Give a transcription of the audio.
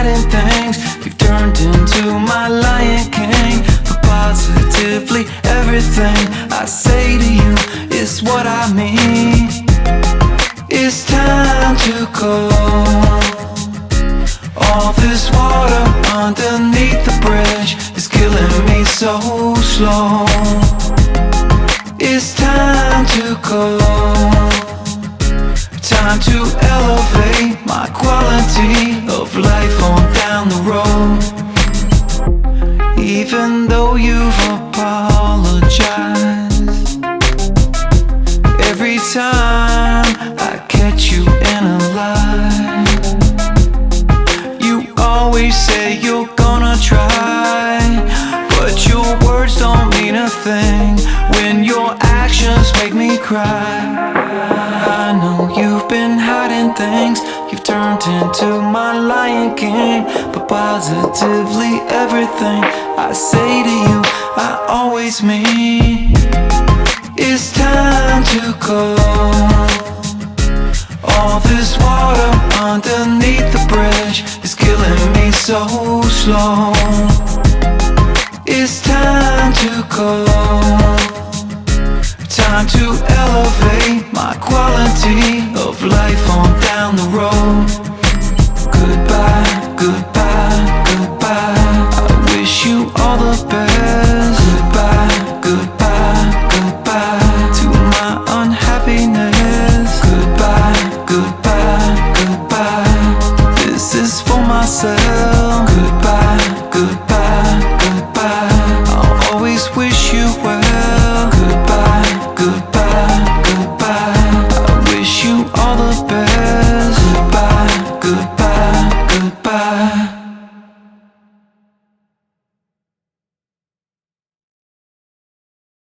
hiding things. You've turned into my Lion King. For positively everything I say to you is what I mean. It's time to go. All this water underneath the bridge is killing me so slow. It's time to go. Time to elevate my quality of life on down the road. Even though you've apologized, every time I catch you in a lie, you always say you're gonna try, but your words don't mean a thing when your actions make me cry. I know you've been hiding things. You've turned into my Lion King. But positively everything I say to you, I always mean. It's time to go. All this water underneath the bridge is killing me so slow. It's time to go. Time to elevate my quality of life on down the road. Goodbye, goodbye, goodbye. I wish you all the best.